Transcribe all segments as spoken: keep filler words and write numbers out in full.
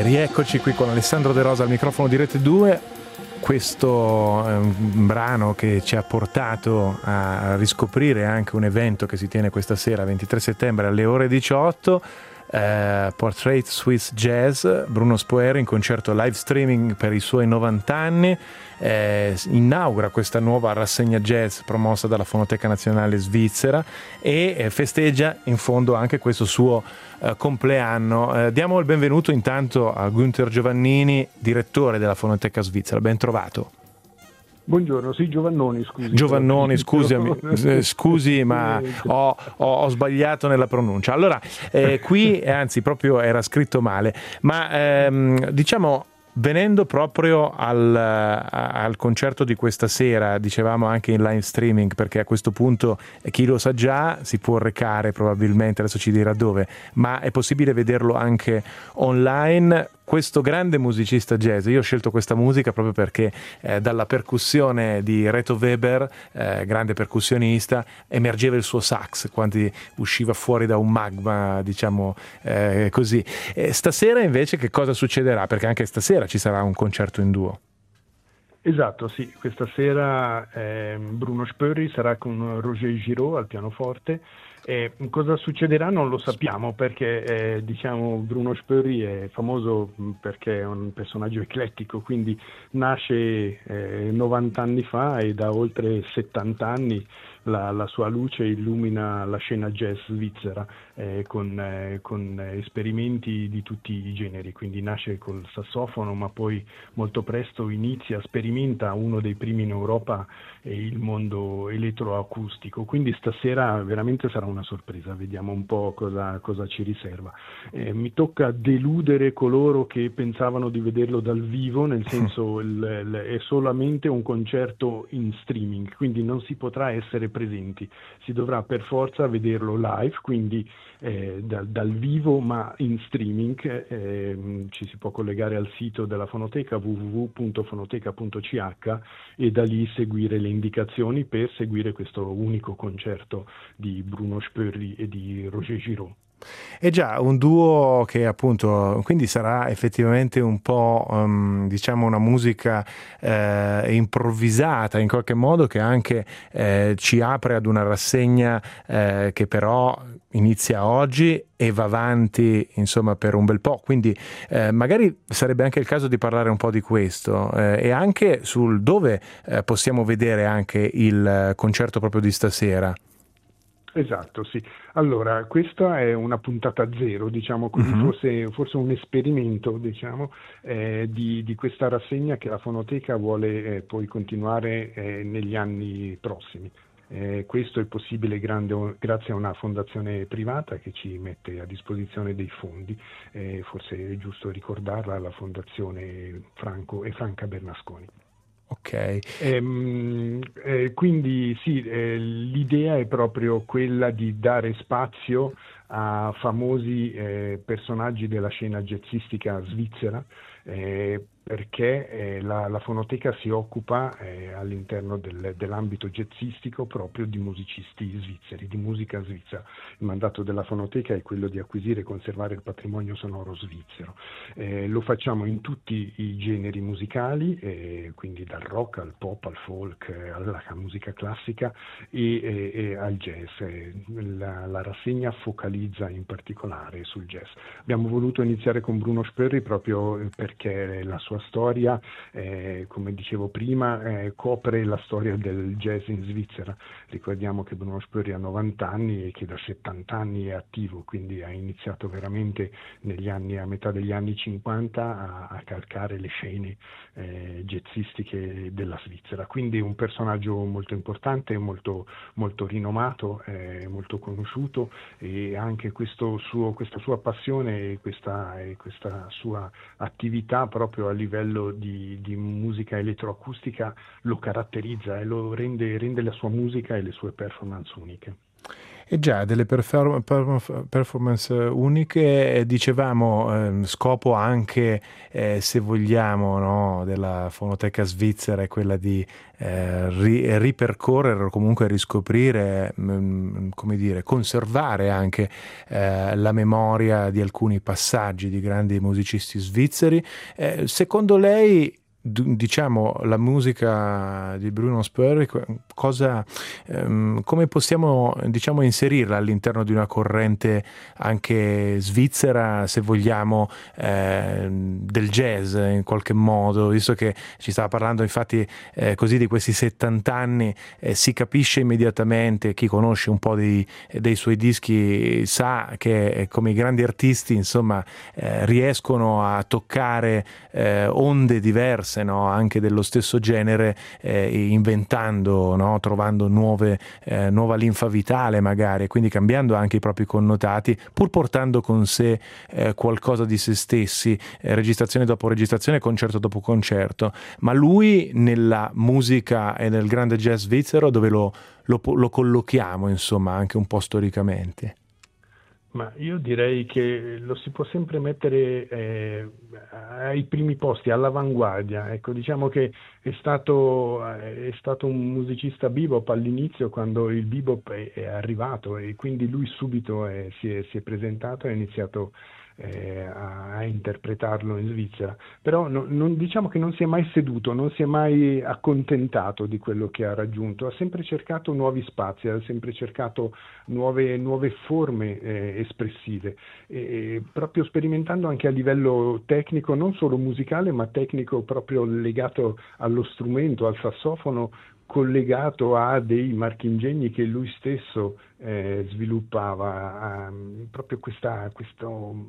Rieccoci qui con Alessandro De Rosa al microfono di Rete due. Questo è un brano che ci ha portato a riscoprire anche un evento che si tiene questa sera, ventitré settembre alle ore diciotto. Uh, Portrait Swiss Jazz, Bruno Spoerri in concerto live streaming per i suoi novanta anni, eh, inaugura questa nuova rassegna jazz promossa dalla Fonoteca Nazionale Svizzera e eh, festeggia in fondo anche questo suo uh, compleanno. Uh, diamo il benvenuto intanto a Günther Giovannini, direttore della Fonoteca Svizzera. Ben trovato. Buongiorno, sì, Giovannoni, scusi. Giovannoni, scusami, eh, scusi, ma ho, ho, ho sbagliato nella pronuncia. Allora, eh, qui, anzi, proprio era scritto male, ma ehm, diciamo, venendo proprio al, al concerto di questa sera, dicevamo anche in live streaming, perché a questo punto chi lo sa già si può recare probabilmente, adesso ci dirà dove, ma è possibile vederlo anche online. Questo grande musicista jazz, io ho scelto questa musica proprio perché eh, dalla percussione di Reto Weber, eh, grande percussionista, emergeva il suo sax quando usciva fuori da un magma, diciamo eh, così. E stasera invece che cosa succederà? Perché anche stasera ci sarà un concerto in duo. Esatto, sì, questa sera eh, Bruno Spoerri sarà con Roger Giraud al pianoforte. Eh, cosa succederà non lo sappiamo perché eh, diciamo Bruno Spoerri è famoso perché è un personaggio eclettico, quindi nasce eh, novanta anni fa e da oltre settanta anni la, la sua luce illumina la scena jazz svizzera eh, con, eh, con esperimenti di tutti i generi, quindi nasce col sassofono ma poi molto presto inizia, sperimenta uno dei primi in Europa eh, il mondo elettroacustico, quindi stasera veramente sarà una sorpresa, vediamo un po' cosa, cosa ci riserva. Eh, mi tocca deludere coloro che pensavano di vederlo dal vivo, nel senso il, il, è solamente un concerto in streaming, quindi non si potrà essere presenti, si dovrà per forza vederlo live, quindi eh, da, dal vivo ma in streaming. Eh, ci si può collegare al sito della Fonoteca w w w punto fonoteca punto c h e da lì seguire le indicazioni per seguire questo unico concerto di Bruno Spoerri e di Roger Giraud. È già un duo che appunto quindi sarà effettivamente un po' um, diciamo una musica eh, improvvisata in qualche modo, che anche eh, ci apre ad una rassegna eh, che però inizia oggi e va avanti insomma per un bel po', quindi eh, magari sarebbe anche il caso di parlare un po' di questo eh, e anche sul dove eh, possiamo vedere anche il concerto proprio di stasera. Esatto, sì. Allora, questa è una puntata zero, diciamo così, uh-huh. forse, forse un esperimento, diciamo, eh, di, di questa rassegna che la Fonoteca vuole eh, poi continuare eh, negli anni prossimi. Eh, questo è possibile grande, grazie a una fondazione privata che ci mette a disposizione dei fondi, eh, forse è giusto ricordarla, la Fondazione Franco e Franca Bernasconi. Ok. Ehm, eh, quindi sì, eh, l'idea è proprio quella di dare spazio a famosi eh, personaggi della scena jazzistica svizzera, eh, perché eh, la, la Fonoteca si occupa eh, all'interno del, dell'ambito jazzistico proprio di musicisti svizzeri, di musica svizzera. Il mandato della Fonoteca è quello di acquisire e conservare il patrimonio sonoro svizzero. Eh, lo facciamo in tutti i generi musicali, eh, quindi dal rock al pop, al folk, eh, alla musica classica e, e, e al jazz. Eh, la, la rassegna focalizza in particolare sul jazz. Abbiamo voluto iniziare con Bruno Spoerri proprio perché la sua storia, eh, come dicevo prima, eh, copre la storia del jazz in Svizzera. Ricordiamo che Bruno Spoerri ha novanta anni e che da settanta anni è attivo, quindi ha iniziato veramente negli anni, a metà degli anni cinquanta a, a calcare le scene eh, jazzistiche della Svizzera. Quindi un personaggio molto importante, molto, molto rinomato, eh, molto conosciuto, e anche questo suo, questa sua passione e questa, e questa sua attività proprio a livello di, di musica elettroacustica lo caratterizza e lo rende, rende la sua musica e le sue performance uniche. E già, delle perform- perform- performance uniche, eh, dicevamo, eh, scopo anche, eh, se vogliamo, no, della Fonoteca Svizzera è quella di eh, ri- ripercorrere o comunque riscoprire, mh, come dire, conservare anche eh, la memoria di alcuni passaggi di grandi musicisti svizzeri. Eh, secondo lei, diciamo, la musica di Bruno Spörri, cosa, ehm, come possiamo, diciamo, inserirla all'interno di una corrente anche svizzera, se vogliamo, eh, del jazz in qualche modo, visto che ci stava parlando infatti eh, così di questi settanta anni, eh, si capisce immediatamente, chi conosce un po' dei, dei suoi dischi sa che come i grandi artisti, insomma, eh, riescono a toccare eh, onde diverse, no? Anche dello stesso genere, eh, inventando, no? Trovando nuove, eh, nuova linfa vitale magari, quindi cambiando anche i propri connotati, pur portando con sé eh, qualcosa di se stessi, eh, registrazione dopo registrazione, concerto dopo concerto. Ma lui nella musica e nel grande jazz svizzero dove lo, lo, lo collochiamo, insomma, anche un po' storicamente? Ma io direi che lo si può sempre mettere eh, ai primi posti, all'avanguardia. Ecco, diciamo che è stato, è stato un musicista bebop all'inizio, quando il bebop è, è arrivato, e quindi lui subito è, si, è, si è presentato e ha iniziato eh, a, a interpretarlo in Svizzera. Però no, non, diciamo che non si è mai seduto, non si è mai accontentato di quello che ha raggiunto, ha sempre cercato nuovi spazi, ha sempre cercato nuove, nuove forme eh, espressive, e proprio sperimentando anche a livello tecnico, non solo musicale ma tecnico, proprio legato allo strumento, al sassofono, collegato a dei marchingegni che lui stesso eh, sviluppava, um, proprio questa, questo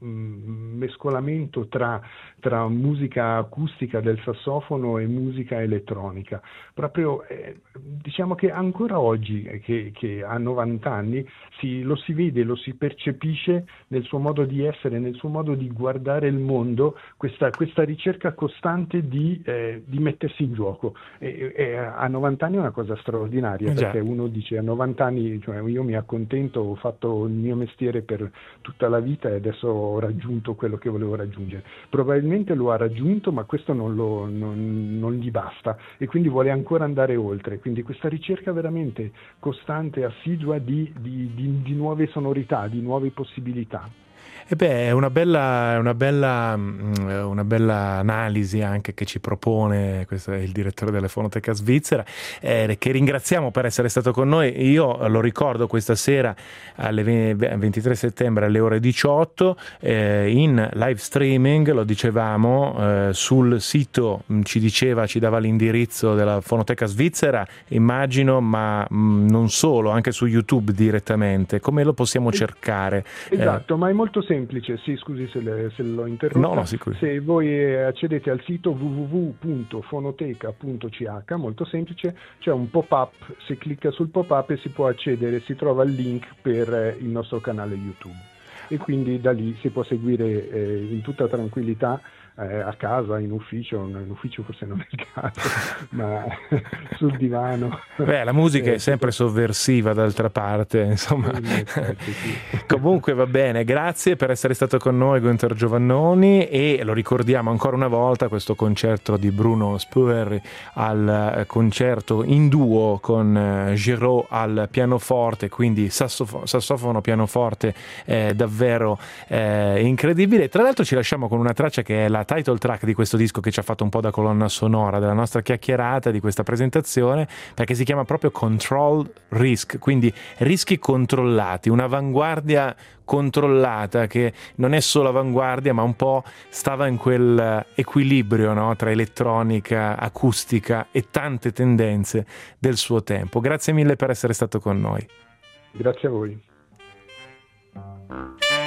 um, mescolamento tra, tra musica acustica del sassofono e musica elettronica. Proprio eh, diciamo che ancora oggi, eh, che, che ha novanta anni, si, lo si vede, lo si percepisce nel suo modo di essere, nel suo modo di guardare il mondo, questa, questa ricerca costante di, eh, di mettersi in gioco. E, e a novanta anni è una cosa straordinaria, Eh perché uno dice a novanta anni, cioè, io mi accontento, ho fatto il mio mestiere per tutta la vita e adesso ho raggiunto quello che volevo raggiungere. Probabilmente lo ha raggiunto, ma questo non, lo, non, non gli basta, e quindi vuole ancora andare oltre. Quindi questa ricerca veramente costante, assidua di, di, di, di nuove sonorità, di nuove possibilità. E beh, è una bella, una bella, una bella analisi anche che ci propone, questo è il direttore della Fonoteca Svizzera, eh, che ringraziamo per essere stato con noi. Io lo ricordo questa sera alle ventitré settembre alle ore diciotto, eh, in live streaming, lo dicevamo, eh, sul sito ci diceva, ci dava l'indirizzo della Fonoteca Svizzera, immagino, ma mh, non solo, anche su YouTube direttamente. Come lo possiamo cercare? Esatto, eh, ma è molto semplice. Sì, scusi se, le, se l'ho interrotta. No, no, sicuro. Se voi accedete al sito w w w punto fonoteca punto c h, molto semplice, c'è un pop-up, si clicca sul pop-up e si può accedere, si trova il link per il nostro canale YouTube, e quindi da lì si può seguire eh, in tutta tranquillità, eh, a casa, in ufficio, in ufficio forse non è il caso, ma sul divano. Beh, la musica eh, è sempre può... sovversiva, d'altra parte, insomma. Effetti, sì. Comunque va bene, grazie per essere stato con noi, Gunther Giovannoni, e lo ricordiamo ancora una volta, questo concerto di Bruno Spörri, al concerto in duo con Giraud al pianoforte, quindi sassofono, sassofono pianoforte, eh, davvero eh, incredibile. Tra l'altro ci lasciamo con una traccia che è la title track di questo disco, che ci ha fatto un po' da colonna sonora della nostra chiacchierata, di questa presentazione, perché si chiama proprio Control Risk, quindi rischi controllati, un'avanguardia controllata che non è solo avanguardia, ma un po' stava in quel equilibrio, no? Tra elettronica, acustica e tante tendenze del suo tempo. Grazie mille per essere stato con noi. Grazie a voi.